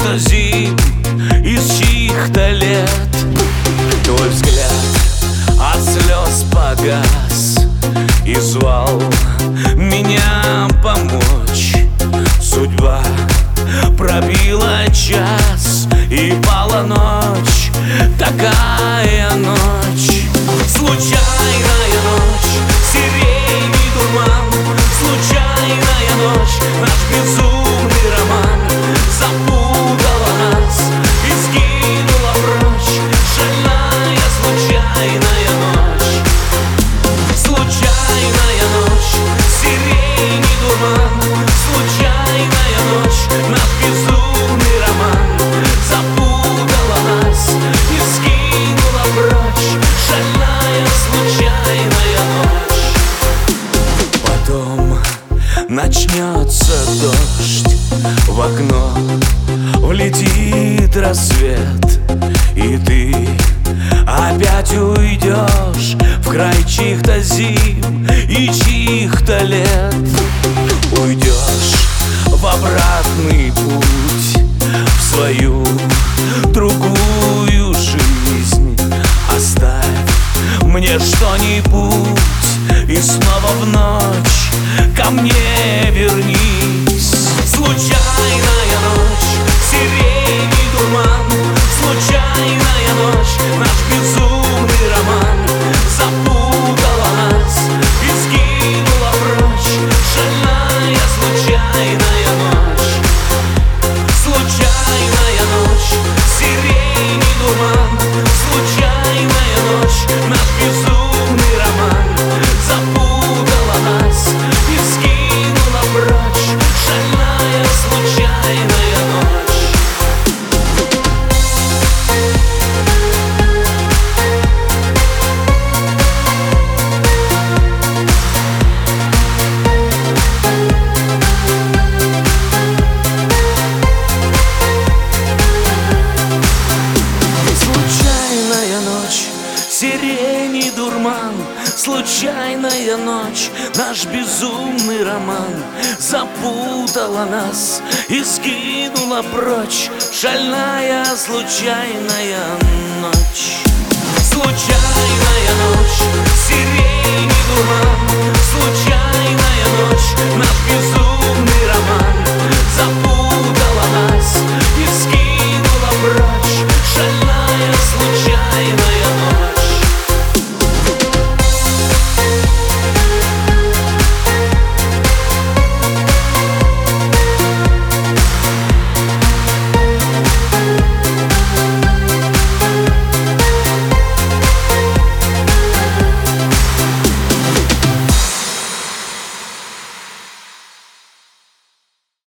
чьих-то зим, из чьих-то лет. Твой взгляд от слез погас и звал меня помочь. Судьба пробила час и пала ночь, такая ночь. Случайная ночь, сирень и дурман, случайная ночь, наш безумный роман запутала нас и скинула прочь. Шальная случайная ночь, случайная ночь, сирень и дурман, случайная ночь, наш безумный роман запутала нас и скинула прочь. Шальная случайная ночь. Потом начнется дождь, в окно влетит рассвет, и ты опять уйдешь в край чьих-то зим и чьих-то лет. Уйдешь в обратный путь, в свою другую жизнь. Оставь мне что-нибудь и снова в ночь ко мне вернись. Случайная ночь, сирень и дурман, случайная ночь, наш безумный роман запутала нас и скинула прочь. Шальная случайная ночь, случайная ночь, сирень и дурман, случайная ночь, наш безумный роман запутала нас и скинула прочь. Шальная случайная ночь. Случайная ночь, сирень и дурман, случайная ночь, наш безумный роман запутала нас и скинула прочь. Шальная случайная ночь, случайная ночь, сирень и дурман,